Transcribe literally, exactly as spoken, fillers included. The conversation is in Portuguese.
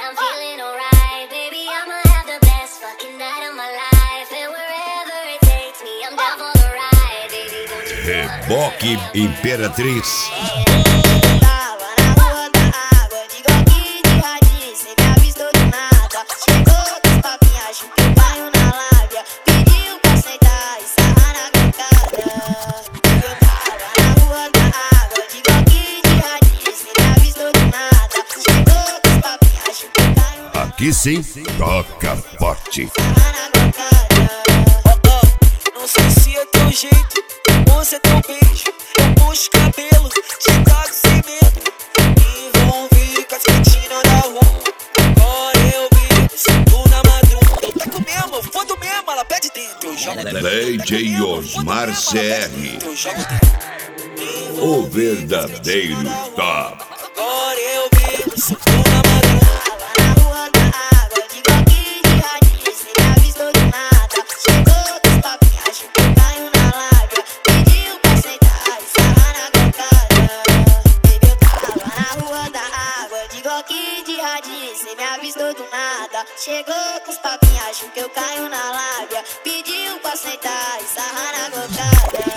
I'm feeling alright, baby, I'ma have the best fucking night of my life. And wherever it takes me, I'm down for the ride, baby, don't you Reboque Imperatriz. Aqui sim, toca forte. Não sei se é teu jeito ou se é teu beijo. Eu puxo cabelo, te trago sem medo. Me envolvi com as mentiras da rua. Agora eu vi, sinto na madruga. Tá com mesmo, foda mesmo, ela pede dentro. Eu jogo dentro. D J Osmar C R, Eu jogo dentro. o verdadeiro top. Agora eu vi, sinto na madruga. Cê me avistou do nada. Chegou com os papinhos, acho que eu caio na lábia. Pediu pra sentar e sarrar na gocada.